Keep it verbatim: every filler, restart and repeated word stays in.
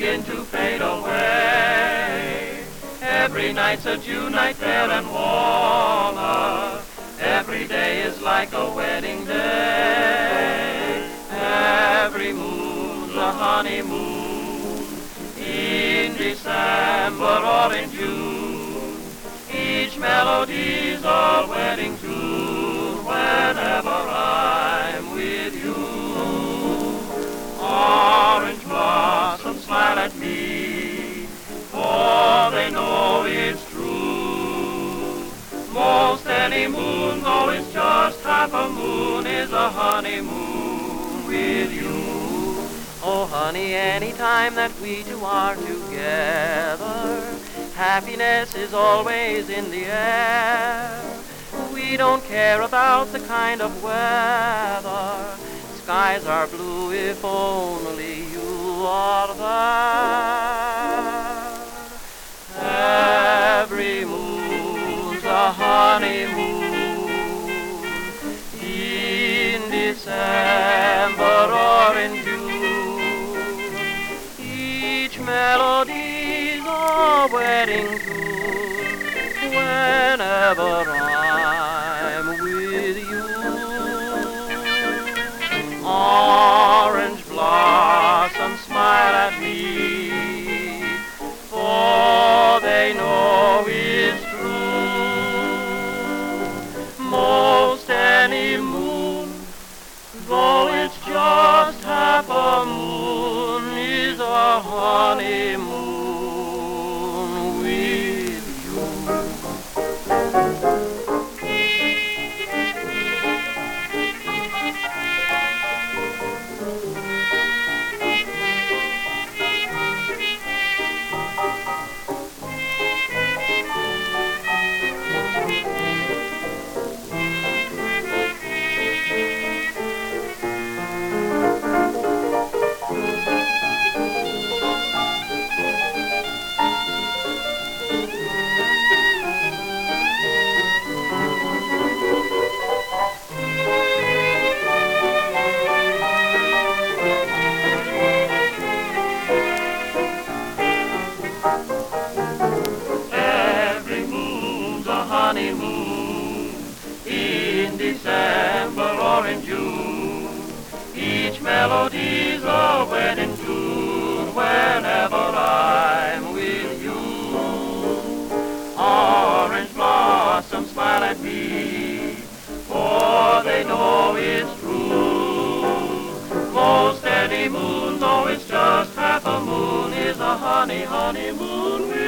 begin to fade away. Every night's a June night fair and warmer. Every day is like a wedding day. Every moon's a honeymoon. In December or in June, each melody's a wedding tune. Whenever I'm with you, orange blossoms smile at me, for they know it's true. Most any moon, though it's just half a moon, is a honeymoon with you. Oh, honey, any time that we two are together, happiness is always in the air. We don't care about the kind of weather. Skies are blue if only you are there. Every moon's a honeymoon. In December or in June, each melody's a wedding tune. Whenever I'm with you, orange blossoms smile at me, for they know it's true. Most any moon, though it's just half a moon, is a honeymoon with you. Honeymoon in December or in June, each melody's a wedding tune. Whenever I'm with you, orange blossoms smile at me, for they know it's true. Most any moon, though it's just half a moon, is a honey honeymoon with